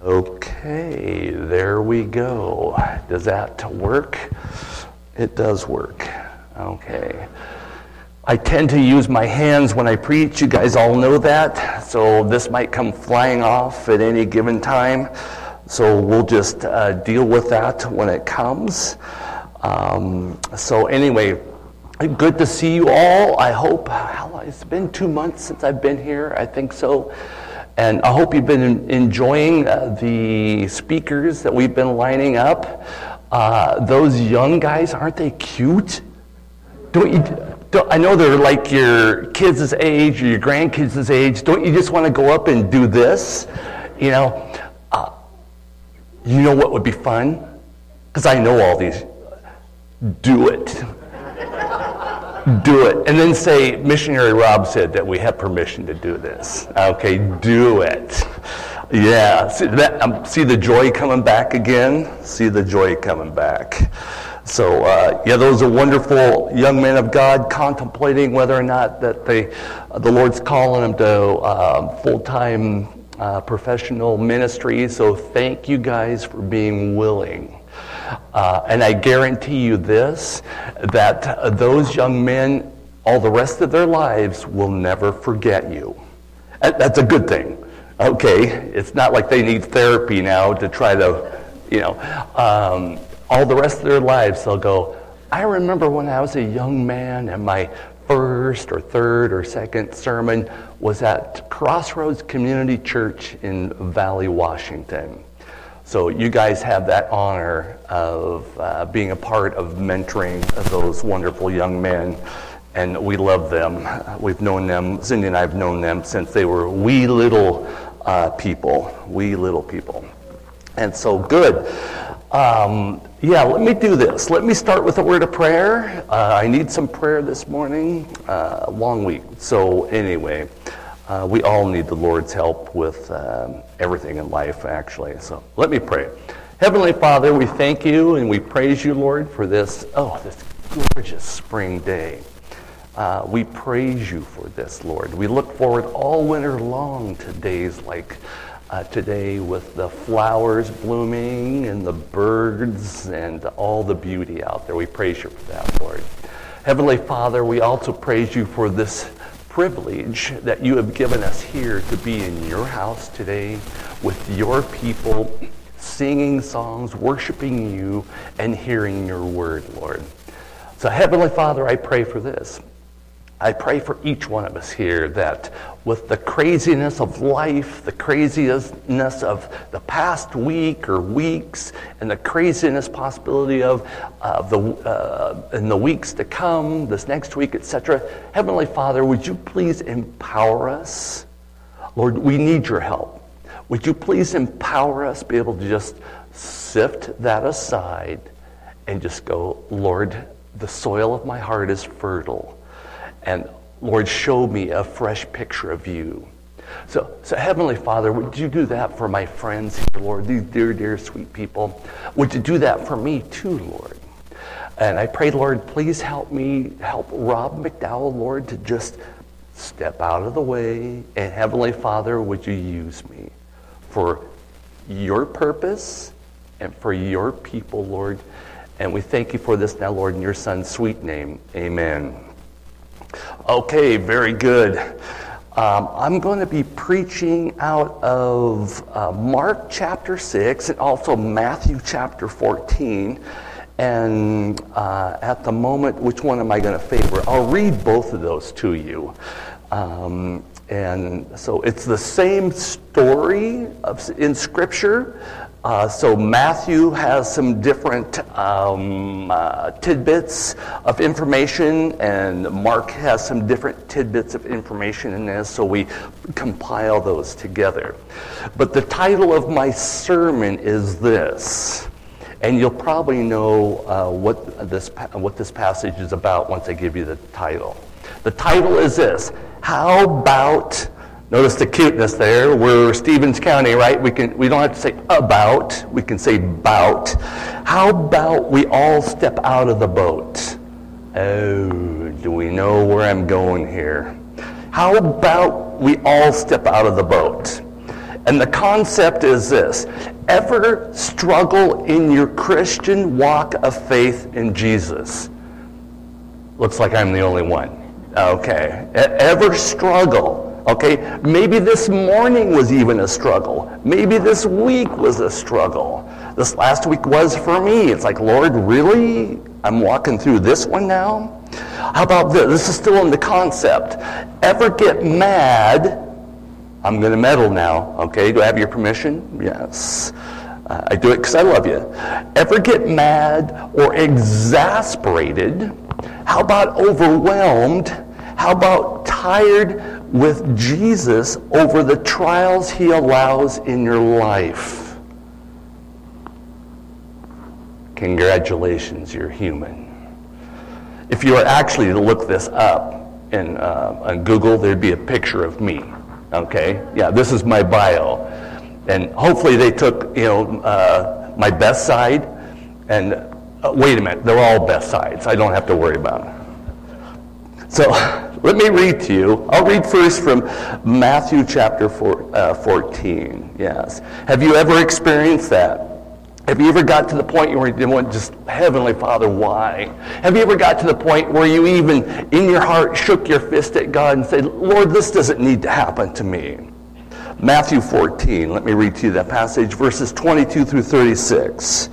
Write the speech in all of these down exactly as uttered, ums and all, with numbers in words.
Okay, there we go. Does that work? It does work. Okay. I tend to use my hands when I preach. You guys all know that. So this might come flying off at any given time. So we'll just uh, deal with that when it comes. Um, so anyway, good to see you all. I hope, how long, it's been two months since I've been here. I think so. And I hope you've been enjoying uh, the speakers that we've been lining up. Uh, those young guys, aren't they cute? Don't you? Don't, I know they're like your kids' age or your grandkids' age. Don't you just want to go up and do this? You know, uh, you know what would be fun? Because I know all these. Do it. Do it. And then say, Missionary Rob said that we have permission to do this. Okay, do it. Yeah, see, that, um, see the joy coming back again? See the joy coming back. So, uh, yeah, those are wonderful young men of God contemplating whether or not that they, uh, the Lord's calling them to uh, full-time uh, professional ministry. So thank you guys for being willing. Uh, and I guarantee you this, that uh, those young men, all the rest of their lives, will never forget you. And that's a good thing, okay? It's not like they need therapy now to try to, you know, um, all the rest of their lives they'll go, I remember when I was a young man and my first or third or second sermon was at Crossroads Community Church in Valley, Washington. So you guys have that honor of uh, being a part of mentoring those wonderful young men, and we love them. We've known them, Cindy and I have known them since they were wee little uh, people, wee little people. And so good. Um, yeah, let me do this. Let me start with a word of prayer. Uh, I need some prayer this morning, uh, long week. So anyway. Uh, we all need the Lord's help with um, everything in life, actually. So let me pray. Heavenly Father, we thank you and we praise you, Lord, for this, oh, this gorgeous spring day. Uh, we praise you for this, Lord. We look forward all winter long to days like uh, today with the flowers blooming and the birds and all the beauty out there. We praise you for that, Lord. Heavenly Father, we also praise you for this privilege that you have given us here to be in your house today with your people, singing songs, worshiping you, and hearing your word, Lord. So Heavenly Father, I pray for this. I pray for each one of us here that with the craziness of life, the craziness of the past week or weeks, and the craziness possibility of uh, the uh, in the weeks to come, this next week, et cetera. Heavenly Father, would you please empower us? Lord, we need your help. Would you please empower us, be able to just sift that aside and just go, Lord, the soil of my heart is fertile. And Lord, show me a fresh picture of you. So, so Heavenly Father, would you do that for my friends here, Lord, these dear, dear, sweet people? Would you do that for me too, Lord? And I pray, Lord, please help me, help Rob McDowell, Lord, to just step out of the way. And Heavenly Father, would you use me for your purpose and for your people, Lord? And we thank you for this now, Lord, in your Son's sweet name. Amen. Okay, very good. Um, I'm going to be preaching out of uh, Mark chapter six and also Matthew chapter fourteen. And uh, at the moment, which one am I going to favor? I'll read both of those to you. Um, and so it's the same story of, in Scripture. Uh, so Matthew has some different um, uh, tidbits of information, and Mark has some different tidbits of information in this, so we compile those together. But the title of my sermon is this, and you'll probably know uh, what this what this passage is about once I give you the title. The title is this: How about... Notice the cuteness there. We're Stevens County, right? We can we don't have to say about. We can say bout. How about we all step out of the boat? Oh, do we know where I'm going here? How about we all step out of the boat? And the concept is this: ever struggle in your Christian walk of faith in Jesus? Looks like I'm the only one. Okay. E- ever struggle? Okay. Maybe this morning was even a struggle. Maybe this week was a struggle. This last week was for me. It's like, Lord, really? I'm walking through this one now? How about this? This is still in the concept. Ever get mad? I'm going to meddle now, okay? Do I have your permission? Yes. Uh, I do it because I love you. Ever get mad or exasperated? How about overwhelmed? How about tired with Jesus over the trials he allows in your life? Congratulations, you're human. If you were actually to look this up in, uh, on Google, there'd be a picture of me. Okay, yeah, this is my bio, and hopefully they took, you know, uh, my best side, and uh, wait a minute, they're all best sides. I don't have to worry about it. So let me read to you. I'll read first from Matthew chapter four, uh, fourteen. Yes, have you ever experienced that? Have you ever got to the point where you went, just, Heavenly Father, why? Have you ever got to the point where you even, in your heart, shook your fist at God and said, Lord, this doesn't need to happen to me? Matthew fourteen, let me read to you that passage, verses twenty-two through thirty-six.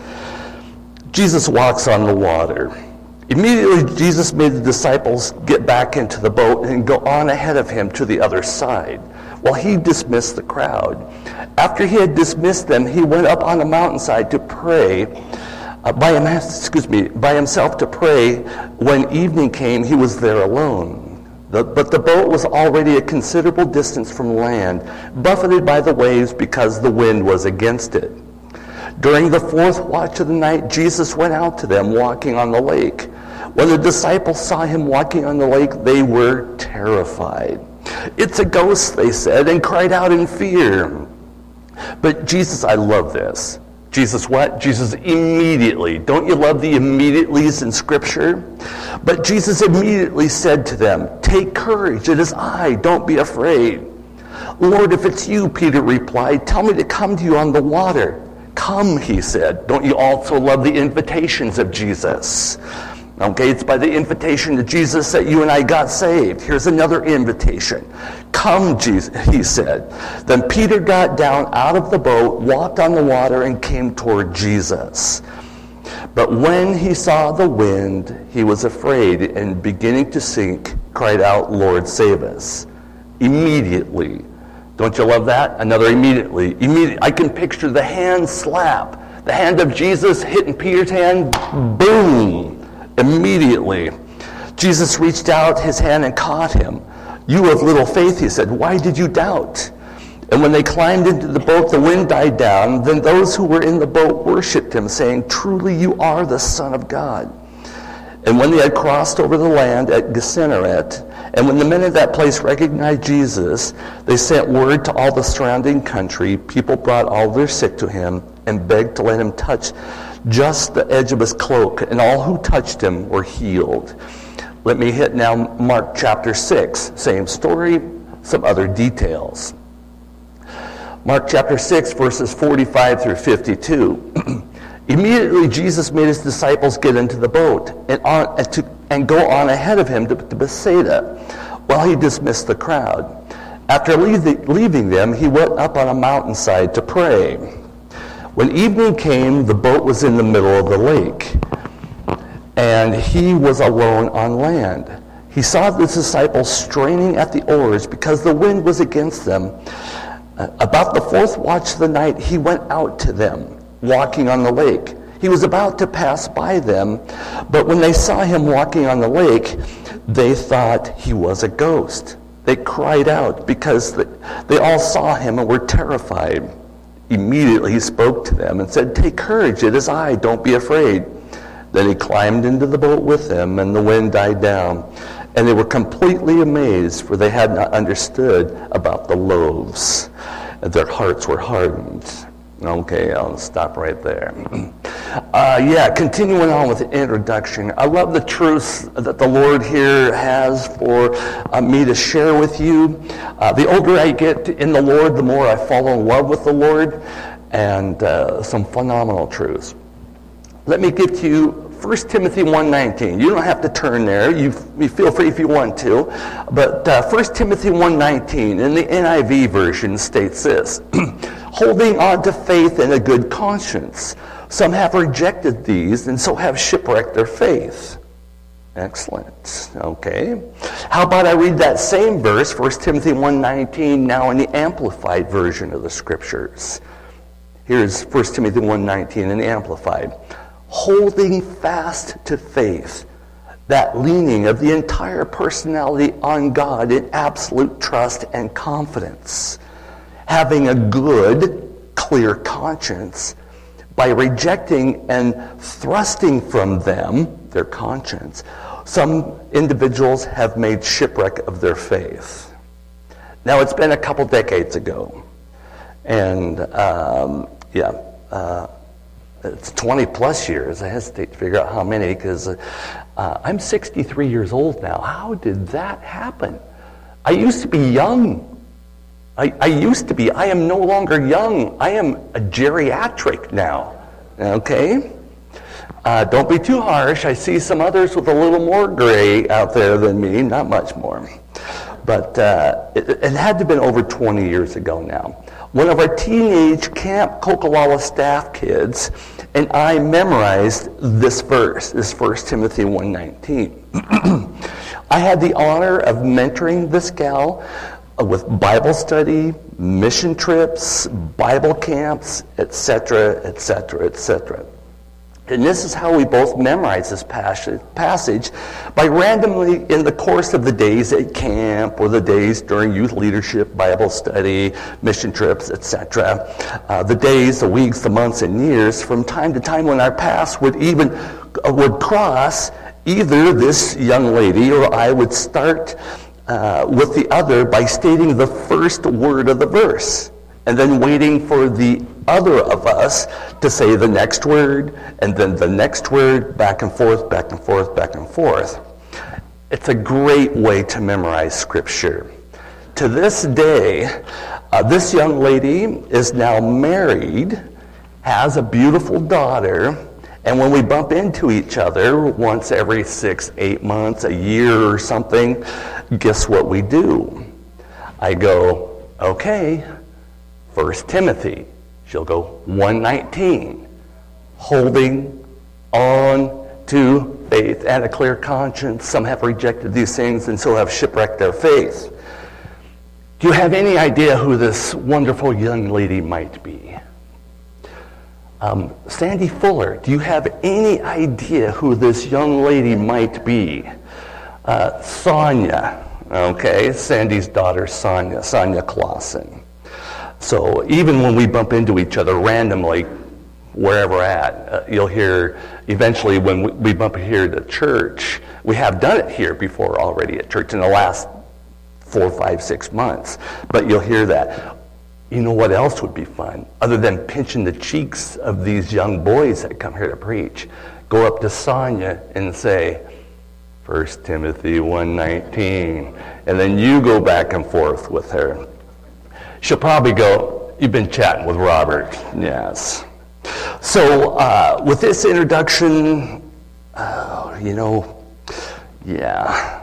Jesus walks on the water. Immediately, Jesus made the disciples get back into the boat and go on ahead of him to the other side, while he dismissed the crowd. After he had dismissed them, he went up on a mountainside to pray, uh, by him, excuse me, by himself to pray. When evening came, he was there alone. The, but the boat was already a considerable distance from land, buffeted by the waves because the wind was against it. During the fourth watch of the night, Jesus went out to them walking on the lake. When the disciples saw him walking on the lake, they were terrified. It's a ghost, they said, and cried out in fear. But Jesus, I love this. Jesus what? Jesus immediately. Don't you love the immediatelys in Scripture? But Jesus immediately said to them, take courage, it is I, don't be afraid. Lord, if it's you, Peter replied, tell me to come to you on the water. Come, he said. Don't you also love the invitations of Jesus? Okay, it's by the invitation to Jesus that you and I got saved. Here's another invitation. Come, Jesus, he said. Then Peter got down out of the boat, walked on the water, and came toward Jesus. But when he saw the wind, he was afraid, and beginning to sink, cried out, Lord, save us. Immediately. Don't you love that? Another immediately. Immediately. I can picture the hand slap. The hand of Jesus hitting Peter's hand. Boom. Immediately, Jesus reached out his hand and caught him. You of little faith, he said, why did you doubt? And when they climbed into the boat, the wind died down. Then those who were in the boat worshipped him, saying, truly you are the Son of God. And when they had crossed over the land at Gennesaret, and when the men of that place recognized Jesus, they sent word to all the surrounding country. People brought all their sick to him and begged to let him touch just the edge of his cloak, and all who touched him were healed. Let me hit now Mark chapter six. Same story, some other details. Mark chapter six, verses forty-five through fifty-two. Immediately Jesus made his disciples get into the boat and, on, and, to, and go on ahead of him to, to Bethsaida, while he dismissed the crowd. After leaving, leaving them, he went up on a mountainside to pray. When evening came, the boat was in the middle of the lake, and he was alone on land. He saw the disciples straining at the oars because the wind was against them. About the fourth watch of the night, he went out to them, walking on the lake. He was about to pass by them, but when they saw him walking on the lake, they thought he was a ghost. They cried out because they all saw him and were terrified. Immediately he spoke to them and said, take courage, it is I, don't be afraid. Then he climbed into the boat with them, and the wind died down. And they were completely amazed, for they had not understood about the loaves. And their hearts were hardened. Okay, I'll stop right there. Uh, yeah, continuing on with the introduction. I love the truths that the Lord here has for uh, me to share with you. Uh, the older I get in the Lord, the more I fall in love with the Lord, and uh, some phenomenal truths. Let me give to you First Timothy one nineteen. You don't have to turn there. You, you feel free if you want to. But uh, First Timothy one nineteen in the N I V version states this. Holding on to faith and a good conscience. Some have rejected these and so have shipwrecked their faith. Excellent. Okay. How about I read that same verse, First Timothy one nineteen, now in the Amplified version of the Scriptures. Here's First Timothy one nineteen in the Amplified. Holding fast to faith, that leaning of the entire personality on God in absolute trust and confidence. Having a good, clear conscience by rejecting and thrusting from them, their conscience, some individuals have made shipwreck of their faith. Now, it's been a couple decades ago, and um, yeah, uh, it's twenty plus years. I hesitate to figure out how many because uh, I'm sixty-three years old now. How did that happen? I used to be young. I, I used to be. I am no longer young. I am a geriatric now. Okay? Uh, don't be too harsh. I see some others with a little more gray out there than me. Not much more. But uh, it, it had to have been over twenty years ago now. One of our teenage Camp Kokolala staff kids and I memorized this verse, this First Timothy one nineteen. I had the honor of mentoring this gal with Bible study, mission trips, Bible camps, et cetera, et cetera, et cetera. And this is how we both memorized this passage, by randomly, in the course of the days at camp or the days during youth leadership, Bible study, mission trips, et cetera, uh, the days, the weeks, the months, and years, from time to time when our paths would even uh, would cross, either this young lady or I would start uh, with the other by stating the first word of the verse, and then waiting for the other of us to say the next word, and then the next word, back and forth, back and forth, back and forth. It's a great way to memorize Scripture. To this day, uh, this young lady is now married, has a beautiful daughter, and when we bump into each other once every six, eight months, a year or something, guess what we do? I go, okay, First Timothy. She'll go, one nineteen, holding on to faith and a clear conscience. Some have rejected these things and so have shipwrecked their faith. Do you have any idea who this wonderful young lady might be? Um, Sandy Fuller, do you have any idea who this young lady might be? Uh, Sonia, okay, Sandy's daughter Sonia, Sonia Clausen. So even when we bump into each other randomly, wherever we're at, uh, you'll hear eventually when we, we bump here at church, we have done it here before already at church in the last four, five, six months, but you'll hear that. You know what else would be fun? Other than pinching the cheeks of these young boys that come here to preach, go up to Sonia and say, First Timothy one nineteen, and then you go back and forth with her. She'll probably go, you've been chatting with Robert. Yes. So uh, with this introduction, uh, you know, yeah.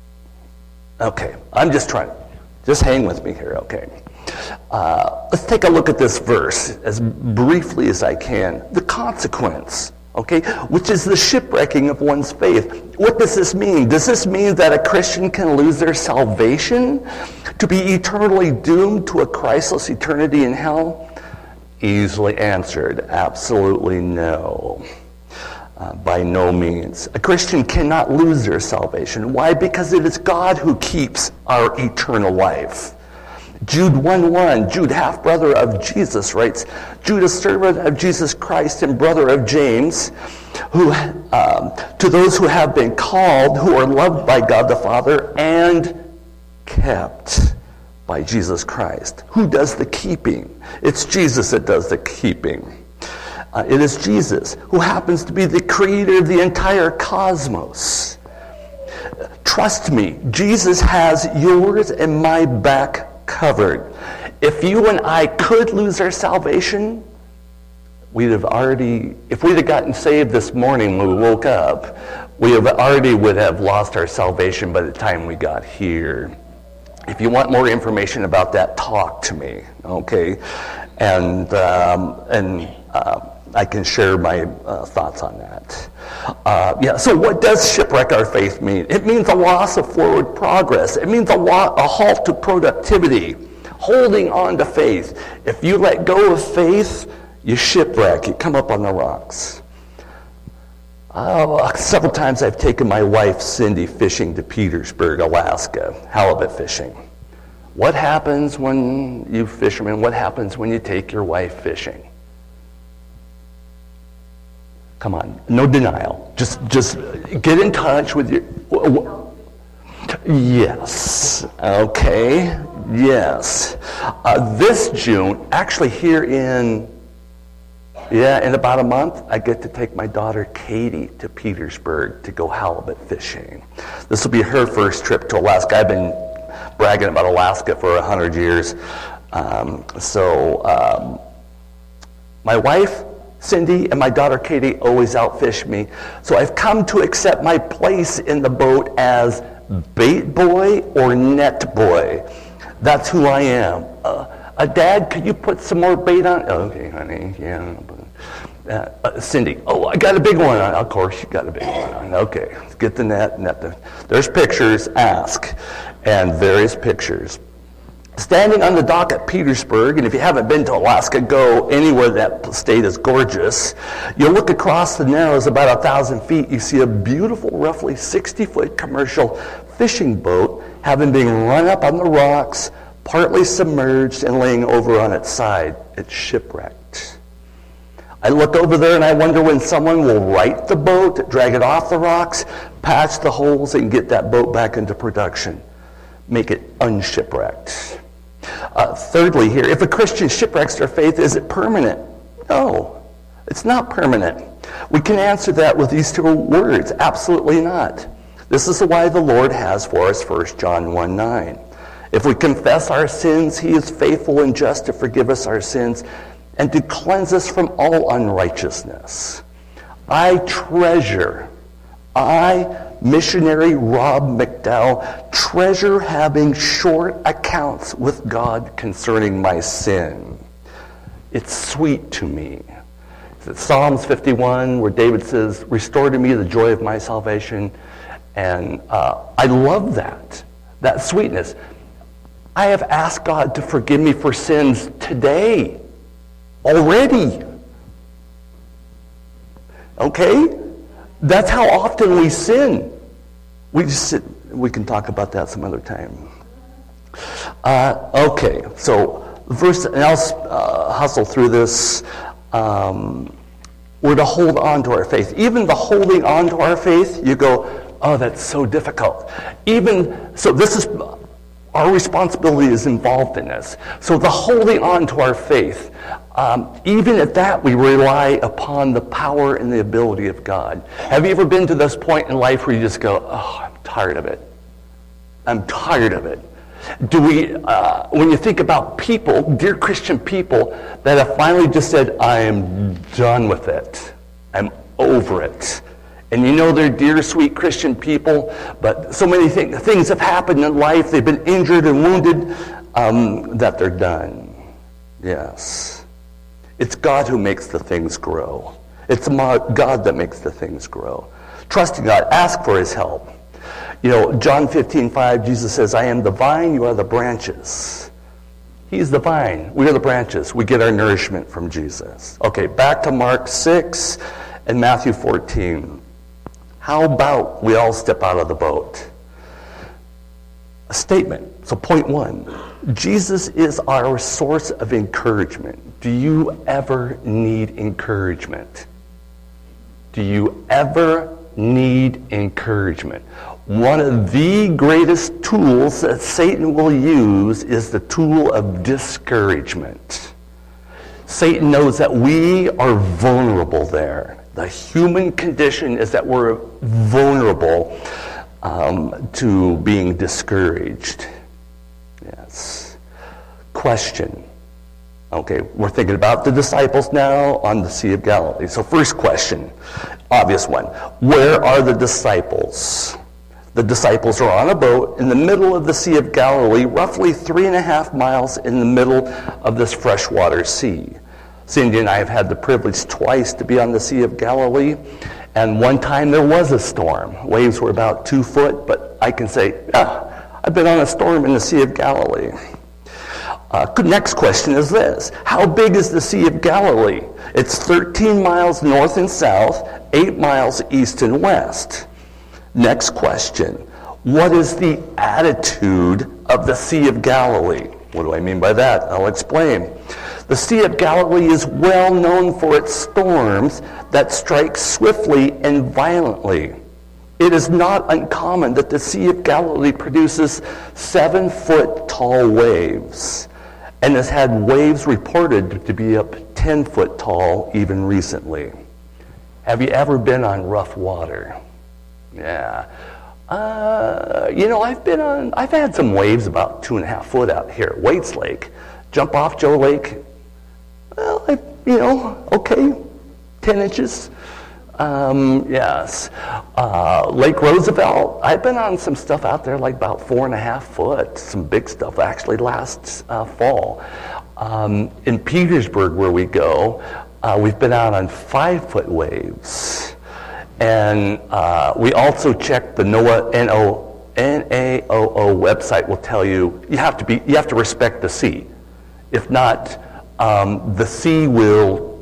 Okay, I'm just trying, just hang with me here, okay. Uh, let's take a look at this verse as briefly as I can. The consequence, okay, which is the shipwrecking of one's faith. What does this mean? Does this mean that a Christian can lose their salvation? To be eternally doomed to a Christless eternity in hell? Easily answered. Absolutely no. Uh, by no means. A Christian cannot lose their salvation. Why? Because it is God who keeps our eternal life. Jude one one, Jude, half-brother of Jesus, writes, Jude, a servant of Jesus Christ and brother of James, who um, to those who have been called, who are loved by God the Father, and kept by Jesus Christ. Who does the keeping? It's Jesus that does the keeping. Uh, it is Jesus who happens to be the creator of the entire cosmos. Trust me, Jesus has yours and my back covered. If you and I could lose our salvation, we'd have already, if we'd have gotten saved this morning when we woke up, we have already would have lost our salvation by the time we got here. If you want more information about that, talk to me, okay? And um, and uh, I can share my uh, thoughts on that. Uh, yeah. So, what does shipwreck our faith mean? It means a loss of forward progress. It means a, lo- a halt to productivity, holding on to faith. If you let go of faith, you shipwreck. You come up on the rocks. Uh, several times I've taken my wife, Cindy, fishing to Petersburg, Alaska, halibut fishing. What happens when you fishermen, what happens when you take your wife fishing? Come on, no denial. Just just get in touch with your... Yes, okay, yes. Uh, this June, actually here in... Yeah, in about a month, I get to take my daughter Katie to Petersburg to go halibut fishing. This will be her first trip to Alaska. I've been bragging about Alaska for a hundred years. Um, so um, my wife, Cindy, and my daughter Katie always outfish me. So I've come to accept my place in the boat as bait boy or net boy. That's who I am. Uh, uh, Dad, could you put some more bait on? Okay, honey, yeah. Uh, uh, Cindy, oh, I got a big one on. Of course, you got a big one on. Okay, let's get the net. net the, there's pictures, ask. And there is pictures. Standing on the dock at Petersburg, and if you haven't been to Alaska, go anywhere. That state is gorgeous. You look across the Narrows about a thousand feet, you see a beautiful, roughly sixty-foot commercial fishing boat having been run up on the rocks, partly submerged and laying over on its side. It's shipwrecked. I look over there and I wonder when someone will right the boat, drag it off the rocks, patch the holes, and get that boat back into production. Make it unshipwrecked. Uh, thirdly here, if a Christian shipwrecks their faith, is it permanent? No, it's not permanent. We can answer that with these two words, absolutely not. This is why the Lord has for us First John one nine. If we confess our sins, he is faithful and just to forgive us our sins and to cleanse us from all unrighteousness. I treasure, I, missionary Rob McDowell, treasure having short accounts with God concerning my sin. It's sweet to me. It's Psalms fifty-one, where David says, restore to me the joy of my salvation. And uh, I love that, that sweetness. I have asked God to forgive me for sins today, already. Okay? That's how often we sin. We just sit, we can talk about that some other time. Uh, okay, so verse, and I'll uh, hustle through this. Um, we're to hold on to our faith. Even the holding on to our faith, you go, oh, that's so difficult. Even, so this is, our responsibility is involved in this. So the holding on to our faith, um, even at that, we rely upon the power and the ability of God. Have you ever been to this point in life where you just go, oh, I'm tired of it. I'm tired of it. Do we, uh, when you think about people, dear Christian people, that have finally just said, I am done with it. I'm over it. And you know they're dear, sweet Christian people, but so many th- things have happened in life, they've been injured and wounded, um, that they're done. Yes. It's God who makes the things grow. It's God that makes the things grow. Trust in God. Ask for his help. You know, John fifteen five, Jesus says, I am the vine, you are the branches. He's the vine. We are the branches. We get our nourishment from Jesus. Okay, back to Mark six and Matthew fourteen. How about we all step out of the boat? A statement. So point one, Jesus is our source of encouragement. Do you ever need encouragement? Do you ever need encouragement? One of the greatest tools that Satan will use is the tool of discouragement. Satan knows that we are vulnerable there. The human condition is that we're vulnerable um, to being discouraged. Yes. Question. Okay, we're thinking about the disciples now on the Sea of Galilee. So first question, obvious one. Where are the disciples? The disciples are on a boat in the middle of the Sea of Galilee, roughly three and a half miles in the middle of this freshwater sea. Cindy and I have had the privilege twice to be on the Sea of Galilee, and one time there was a storm. Waves were about two foot, but I can say, ah, I've been on a storm in the Sea of Galilee. Uh, next question is this. How big is the Sea of Galilee? It's thirteen miles north and south, eight miles east and west. Next question. What is the attitude of the Sea of Galilee? What do I mean by that? I'll explain. The Sea of Galilee is well known for its storms that strike swiftly and violently. It is not uncommon that the Sea of Galilee produces seven-foot tall waves, and has had waves reported to be up ten foot tall even recently. Have you ever been on rough water? Yeah. Uh, you know, I've been on, I've had some waves about two and a half foot out here at Waits Lake. Jump off Joe Lake, well, I, you know, okay, ten inches. Um, yes. Uh, Lake Roosevelt, I've been on some stuff out there like about four and a half foot, some big stuff actually last uh, fall. Um, in Petersburg, where we go, uh, we've been out on five foot waves. And uh, we also checked the NOAA, N O, N A O O website will tell you, you have to be, you have to respect the sea. If not, um, the sea will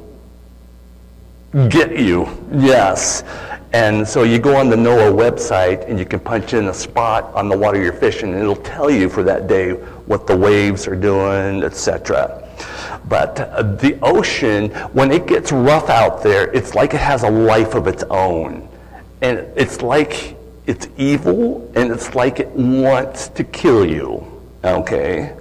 get you, yes. And so you go on the NOAA website and you can punch in a spot on the water you're fishing and it'll tell you for that day what the waves are doing, et cetera. But uh, the ocean, when it gets rough out there, it's like it has a life of its own. And it's like it's evil and it's like it wants to kill you, okay?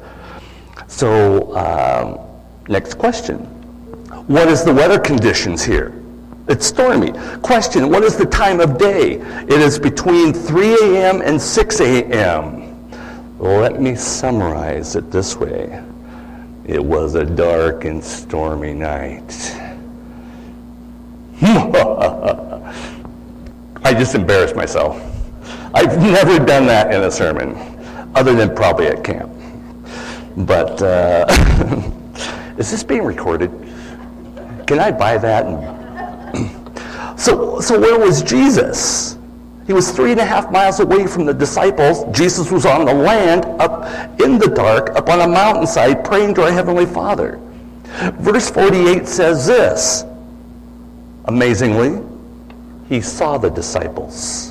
So, um, next question. What is the weather conditions here? It's stormy. Question, what is the time of day? It is between three a.m. and six a.m. Let me summarize it this way. It was a dark and stormy night. I just embarrassed myself. I've never done that in a sermon, other than probably at camp. But, uh, is this being recorded? Can I buy that? And so, so where was Jesus? He was three and a half miles away from the disciples. Jesus was on the land, up in the dark, up on a mountainside, praying to our Heavenly Father. Verse forty-eight says this. Amazingly, he saw the disciples.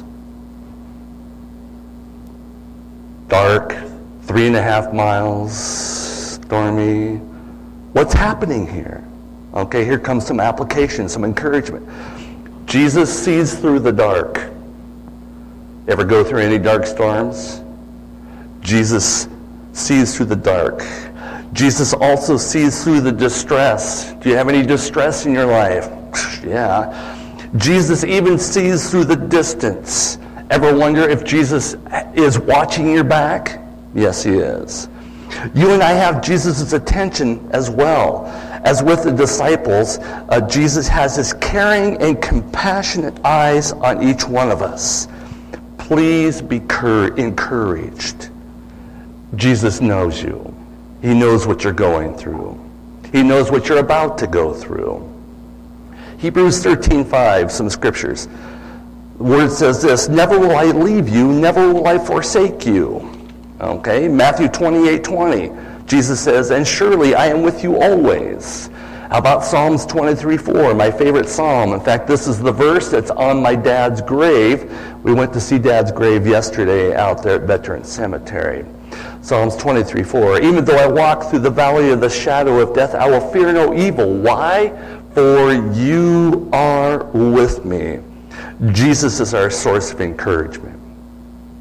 Dark, three and a half miles, stormy. What's happening here? Okay, here comes some application, some encouragement. Jesus sees through the dark. Ever go through any dark storms? Jesus sees through the dark. Jesus also sees through the distress. Do you have any distress in your life? Yeah. Jesus even sees through the distance. Ever wonder if Jesus is watching your back? Yes, he is. You and I have Jesus' attention as well. As with the disciples, uh, Jesus has his caring and compassionate eyes on each one of us. Please be cur- encouraged. Jesus knows you. He knows what you're going through. He knows what you're about to go through. Hebrews thirteen five, some scriptures. The word says this, never will I leave you, never will I forsake you. Okay, Matthew twenty-eight twenty. Jesus says, and surely I am with you always. How about Psalms twenty-three four, my favorite psalm? In fact, this is the verse that's on my dad's grave. We went to see Dad's grave yesterday out there at Veterans Cemetery. Psalms twenty-three four, even though I walk through the valley of the shadow of death, I will fear no evil. Why? For you are with me. Jesus is our source of encouragement.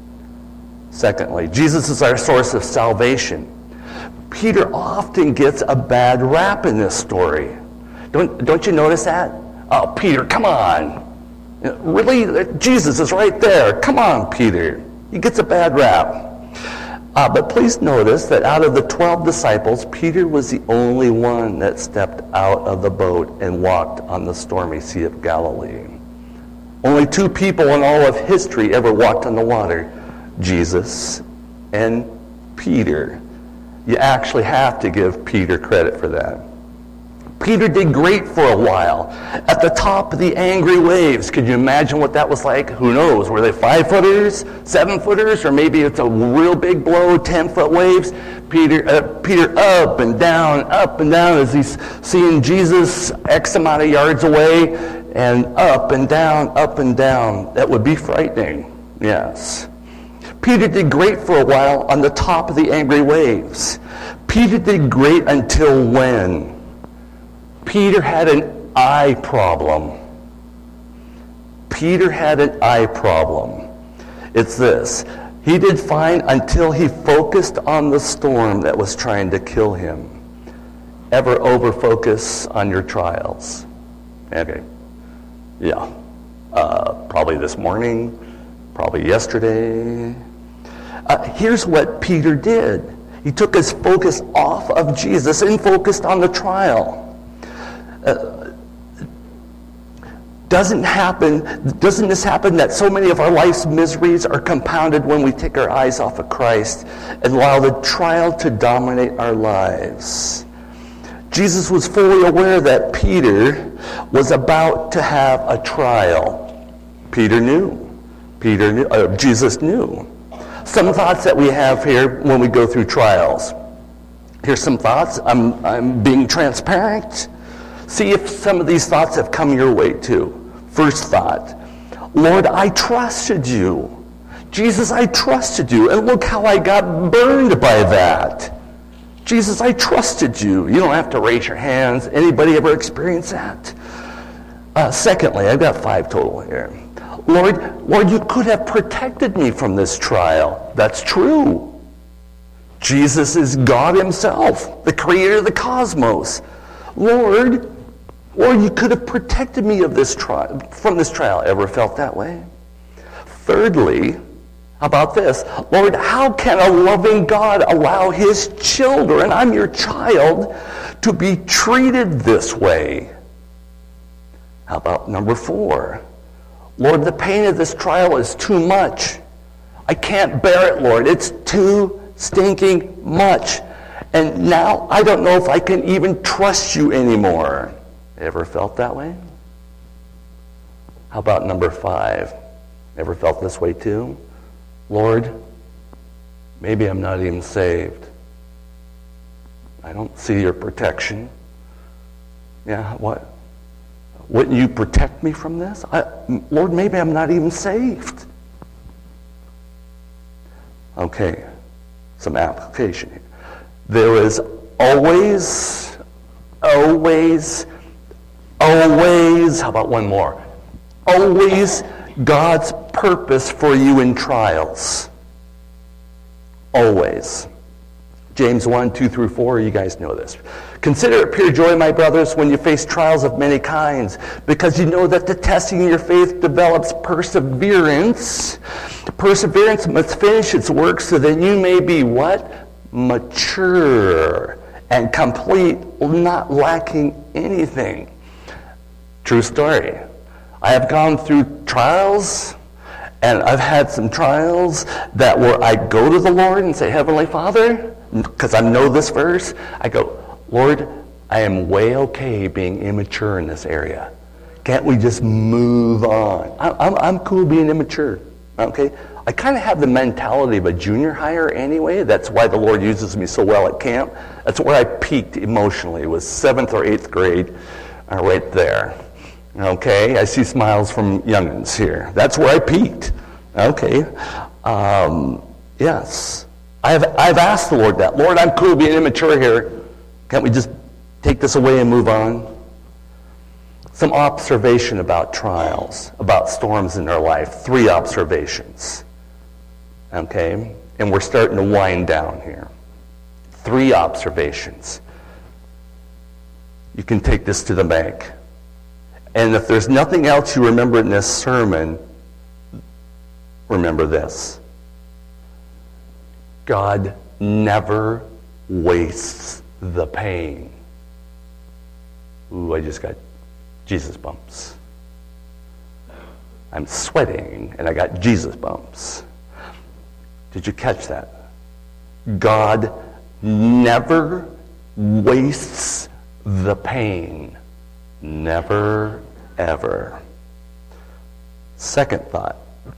Secondly, Jesus is our source of salvation. Peter often gets a bad rap in this story. Don't, don't you notice that? Oh, Peter, come on. Really? Jesus is right there. Come on, Peter. He gets a bad rap. Uh, but please notice that out of the twelve disciples, Peter was the only one that stepped out of the boat and walked on the stormy Sea of Galilee. Only two people in all of history ever walked on the water, Jesus and Peter. You actually have to give Peter credit for that. Peter did great for a while at the top of the angry waves. Could you imagine what that was like? Who knows? Were they five-footers, seven-footers, or maybe it's a real big blow, ten-foot waves? Peter, uh, Peter up and down, up and down as he's seeing Jesus X amount of yards away, and up and down, up and down. That would be frightening, yes. Peter did great for a while on the top of the angry waves. Peter did great until when? Peter had an eye problem. Peter had an eye problem. It's this. He did fine until he focused on the storm that was trying to kill him. Ever over-focus on your trials? Okay. Yeah. Uh, probably this morning. Probably yesterday. Uh, here's what Peter did. He took his focus off of Jesus and focused on the trial. Uh, doesn't happen, doesn't this happen that so many of our life's miseries are compounded when we take our eyes off of Christ and allow the trial to dominate our lives? Jesus was fully aware that Peter was about to have a trial. Peter knew. Peter knew. Uh, Jesus knew. Some thoughts that we have here when we go through trials. Here's some thoughts. I'm, I'm being transparent. See if some of these thoughts have come your way too. First thought, Lord, I trusted you. Jesus, I trusted you. And look how I got burned by that. Jesus, I trusted you. You don't have to raise your hands. Anybody ever experience that? Uh, secondly, I've got five total here. Lord, Lord, you could have protected me from this trial. That's true. Jesus is God himself, the creator of the cosmos. Lord, Lord, you could have protected me of this trial, from this trial. Ever felt that way? Thirdly, how about this? Lord, how can a loving God allow his children, I'm your child, to be treated this way? How about number four? Lord, the pain of this trial is too much. I can't bear it, Lord. It's too stinking much. And now I don't know if I can even trust you anymore. Ever felt that way? How about number five? Ever felt this way too? Lord, maybe I'm not even saved. I don't see your protection. Yeah, what? Wouldn't you protect me from this? I, Lord, maybe I'm not even saved. Okay, some application here. There is always, always, always, how about one more? Always God's purpose for you in trials. Always. James one, two through four, you guys know this. Consider it pure joy, my brothers, when you face trials of many kinds, because you know that the testing of your faith develops perseverance. Perseverance must finish its work so that you may be what? Mature and complete, not lacking anything. True story. I have gone through trials, and I've had some trials that where I go to the Lord and say, Heavenly Father, because I know this verse, I go, Lord, I am way okay being immature in this area. Can't we just move on? I'm, I'm cool being immature, okay? I kind of have the mentality of a junior higher anyway. That's why the Lord uses me so well at camp. That's where I peaked emotionally. It was seventh or eighth grade, uh, right there. Okay, I see smiles from youngins here. That's where I peaked. Okay, um, yes. I've, I've asked the Lord that. Lord, I'm cool being immature here. Can't we just take this away and move on? Some observation about trials, about storms in our life. Three observations. Okay? and we're starting to wind down here. Three observations. You can take this to the bank. And if there's nothing else you remember in this sermon, remember this. God never wastes the pain. Ooh, I just got Jesus bumps. I'm sweating and I got Jesus bumps. Did you catch that? God never wastes the pain. Never, ever. Second thought.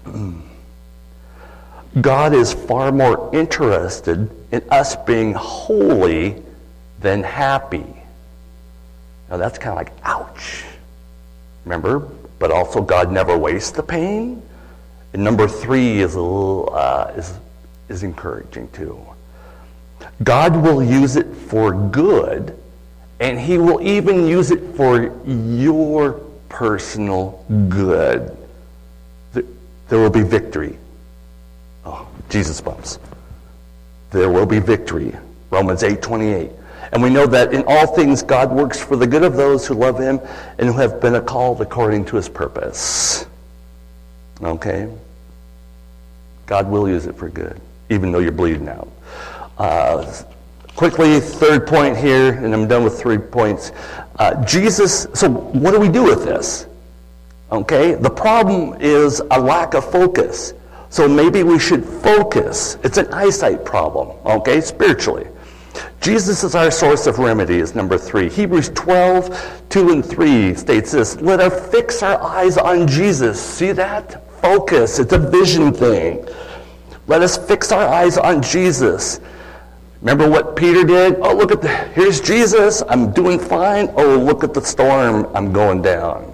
God is far more interested in us being holy than happy. Now that's kind of like, ouch. Remember? But also God never wastes the pain. And number three is a little, uh, is, is encouraging too. God will use it for good, and he will even use it for your personal good. There will be victory. Oh, Jesus bumps. There will be victory. Romans eight twenty-eight. And we know that in all things God works for the good of those who love him and who have been called according to his purpose. Okay? God will use it for good, even though you're bleeding out. Uh, quickly, third point here, and I'm done with three points. Uh, Jesus, so what do we do with this? Okay? The problem is a lack of focus. So maybe we should focus. It's an eyesight problem, okay, spiritually. Jesus is our source of remedy is number three. Hebrews twelve, two and three states this. Let us fix our eyes on Jesus. See that? Focus. It's a vision thing. Let us fix our eyes on Jesus. Remember what Peter did? Oh, look at the, here's Jesus. I'm doing fine. Oh, look at the storm. I'm going down.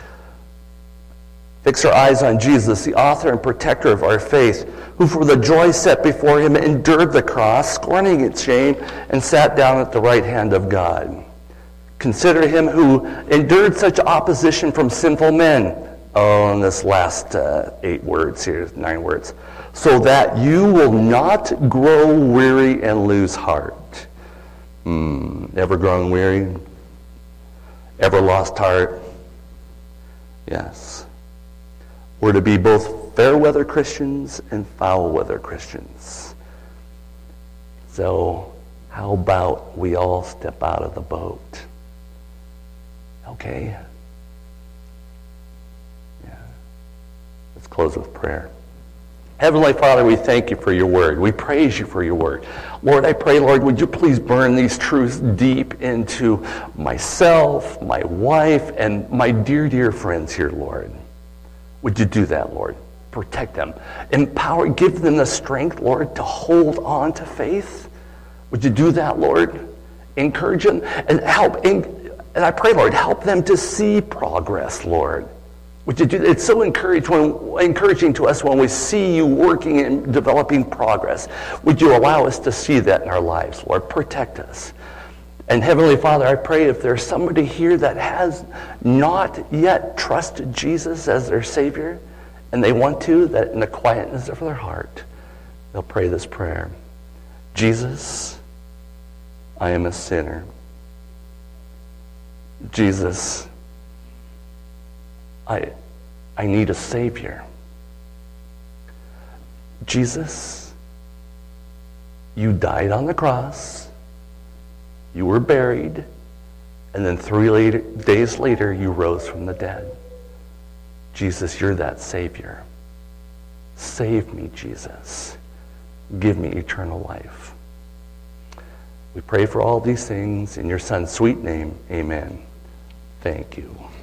Fix our eyes on Jesus, the author and protector of our faith, who for the joy set before him endured the cross, scorning its shame, and sat down at the right hand of God. Consider him who endured such opposition from sinful men. Oh, in this last uh, eight words here, nine words. So that you will not grow weary and lose heart. Hmm, ever grown weary? Ever lost heart? Yes. We're to be both fair weather Christians and foul weather Christians. So how about we all step out of the boat? Okay? Yeah. Let's close with prayer. Heavenly Father, we thank you for your word. We praise you for your word. Lord, I pray, Lord, would you please burn these truths deep into myself, my wife, and my dear, dear friends here, Lord. Would you do that, Lord? Protect them. Empower, give them the strength, Lord, to hold on to faith. Would you do that, Lord? Encourage them and help. And I pray, Lord, help them to see progress, Lord. Would you do that? It's so encouraging, when, encouraging to us when we see you working and developing progress. Would you allow us to see that in our lives, Lord? Protect us. And Heavenly Father, I pray if there's somebody here that has not yet trusted Jesus as their Savior, and they want to, that in the quietness of their heart, they'll pray this prayer. Jesus, I am a sinner. Jesus, I, I need a Savior. Jesus, you died on the cross. You were buried, and then three later, days later, you rose from the dead. Jesus, you're that Savior. Save me, Jesus. Give me eternal life. We pray for all these things in your Son's sweet name. Amen. Thank you.